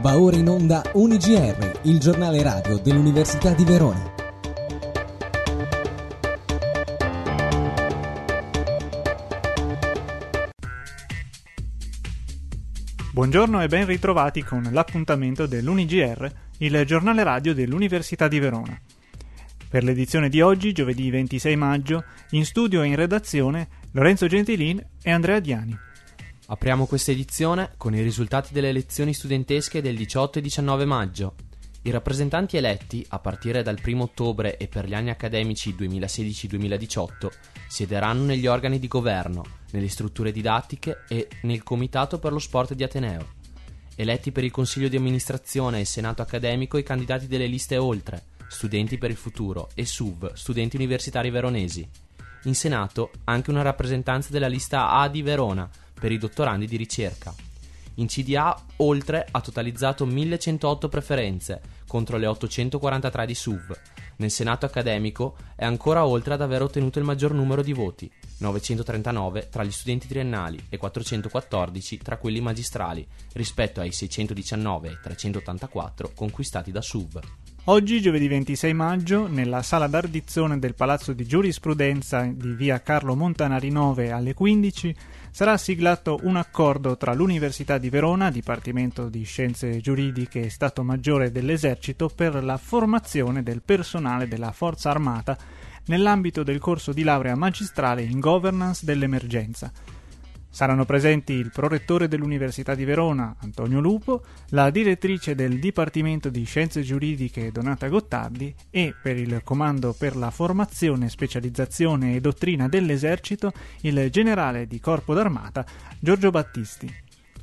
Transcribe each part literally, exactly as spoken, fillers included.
Va ora in onda U N I G R, il giornale radio dell'Università di Verona. Buongiorno e ben ritrovati con l'appuntamento dell'U N I G R, il giornale radio dell'Università di Verona. Per l'edizione di oggi, giovedì ventisei maggio, in studio e in redazione Lorenzo Gentilin e Andrea Diani. Apriamo questa edizione con i risultati delle elezioni studentesche del diciotto e diciannove maggio. I rappresentanti eletti, a partire dal primo ottobre e per gli anni accademici duemilasedici duemiladiciotto, siederanno negli organi di governo, nelle strutture didattiche e nel Comitato per lo Sport di Ateneo. Eletti per il Consiglio di amministrazione e Senato accademico i candidati delle liste Oltre, Studenti per il Futuro, e S U V, Studenti Universitari Veronesi. In Senato anche una rappresentanza della lista A di Verona, per i dottorandi di ricerca. In C D A Oltre ha totalizzato millecentotto preferenze contro le ottocentoquarantatré di S U V. Nel Senato accademico è ancora Oltre ad aver ottenuto il maggior numero di voti, novecentotrentanove tra gli studenti triennali e quattrocentoquattordici tra quelli magistrali, rispetto ai seicentodiciannove e trecentottantaquattro conquistati da S U V. Oggi, giovedì ventisei maggio, nella sala d'ardizione del Palazzo di Giurisprudenza di via Carlo Montanari nove alle quindici, sarà siglato un accordo tra l'Università di Verona, Dipartimento di Scienze Giuridiche e Stato Maggiore dell'Esercito per la formazione del personale della Forza Armata nell'ambito del corso di laurea magistrale in Governance dell'Emergenza. Saranno presenti il prorettore dell'Università di Verona, Antonio Lupo, la direttrice del Dipartimento di Scienze Giuridiche, Donata Gottardi, e per il Comando per la Formazione, Specializzazione e Dottrina dell'Esercito, il generale di Corpo d'Armata, Giorgio Battisti.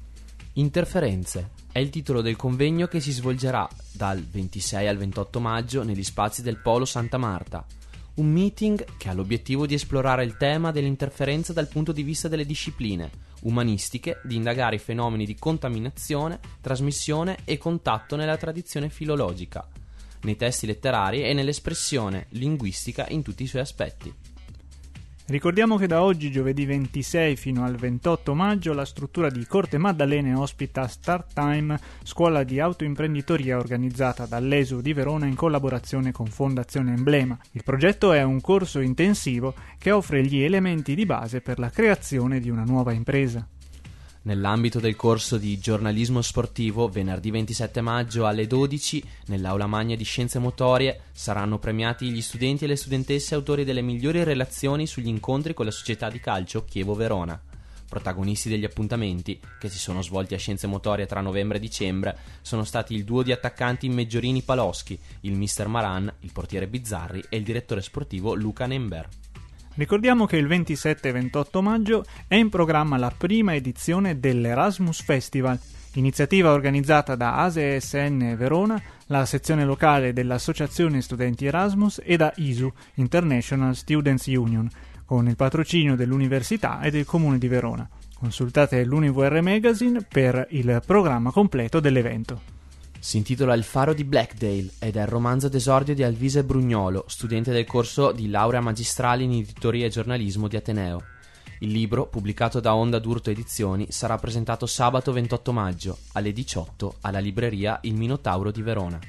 Interferenze è il titolo del convegno che si svolgerà dal ventisei al ventotto maggio negli spazi del Polo Santa Marta. Un meeting che ha l'obiettivo di esplorare il tema dell'interferenza dal punto di vista delle discipline umanistiche, di indagare i fenomeni di contaminazione, trasmissione e contatto nella tradizione filologica, nei testi letterari e nell'espressione linguistica in tutti i suoi aspetti. Ricordiamo che da oggi, giovedì ventisei fino al ventotto maggio, la struttura di Corte Maddalene ospita Start Time, scuola di autoimprenditoria organizzata dall'E S U di Verona in collaborazione con Fondazione Emblema. Il progetto è un corso intensivo che offre gli elementi di base per la creazione di una nuova impresa. Nell'ambito del corso di giornalismo sportivo, venerdì ventisette maggio alle dodici, nell'aula magna di Scienze Motorie, saranno premiati gli studenti e le studentesse autori delle migliori relazioni sugli incontri con la società di calcio Chievo Verona. Protagonisti degli appuntamenti, che si sono svolti a Scienze Motorie tra novembre e dicembre, sono stati il duo di attaccanti Meggiorini Paloschi, il mister Maran, il portiere Bizzarri e il direttore sportivo Luca Nember. Ricordiamo che il ventisette e ventotto maggio è in programma la prima edizione dell'Erasmus Festival, iniziativa organizzata da A S E S N Verona, la sezione locale dell'Associazione Studenti Erasmus, e da I S U, International Students Union, con il patrocinio dell'Università e del Comune di Verona. Consultate l'Univ.R Magazine per il programma completo dell'evento. Si intitola Il faro di Blackdale ed è il romanzo d'esordio di Alvise Brugnolo, studente del corso di laurea magistrale in editoria e giornalismo di Ateneo. Il libro, pubblicato da Onda d'Urto Edizioni, sarà presentato sabato ventotto maggio alle diciotto alla libreria Il Minotauro di Verona.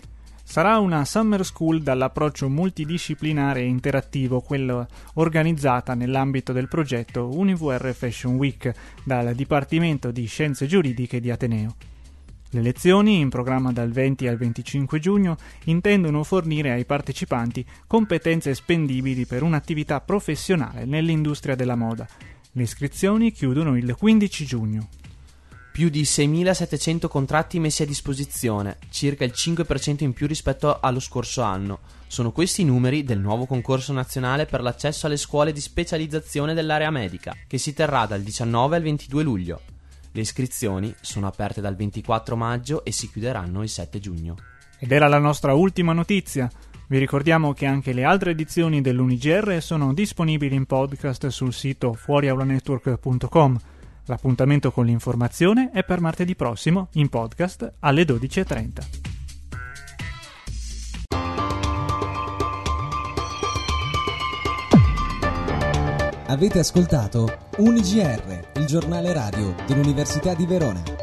Sarà una summer school dall'approccio multidisciplinare e interattivo, quella organizzata nell'ambito del progetto Univ.R Fashion Week dal Dipartimento di Scienze Giuridiche di Ateneo. Le lezioni, in programma dal venti al venticinque giugno, intendono fornire ai partecipanti competenze spendibili per un'attività professionale nell'industria della moda. Le iscrizioni chiudono il quindici giugno. Più di seimilasettecento contratti messi a disposizione, circa il cinque per cento in più rispetto allo scorso anno. Sono questi i numeri del nuovo concorso nazionale per l'accesso alle scuole di specializzazione dell'area medica, che si terrà dal diciannove al ventidue luglio. Le iscrizioni sono aperte dal ventiquattro maggio e si chiuderanno il sette giugno. Ed era la nostra ultima notizia. Vi ricordiamo che anche le altre edizioni dell'U N I G R sono disponibili in podcast sul sito fuoriaulanetwork punto com. L'appuntamento con l'informazione è per martedì prossimo in podcast alle dodici e trenta. Avete ascoltato U N I G R, il giornale radio dell'Università di Verona.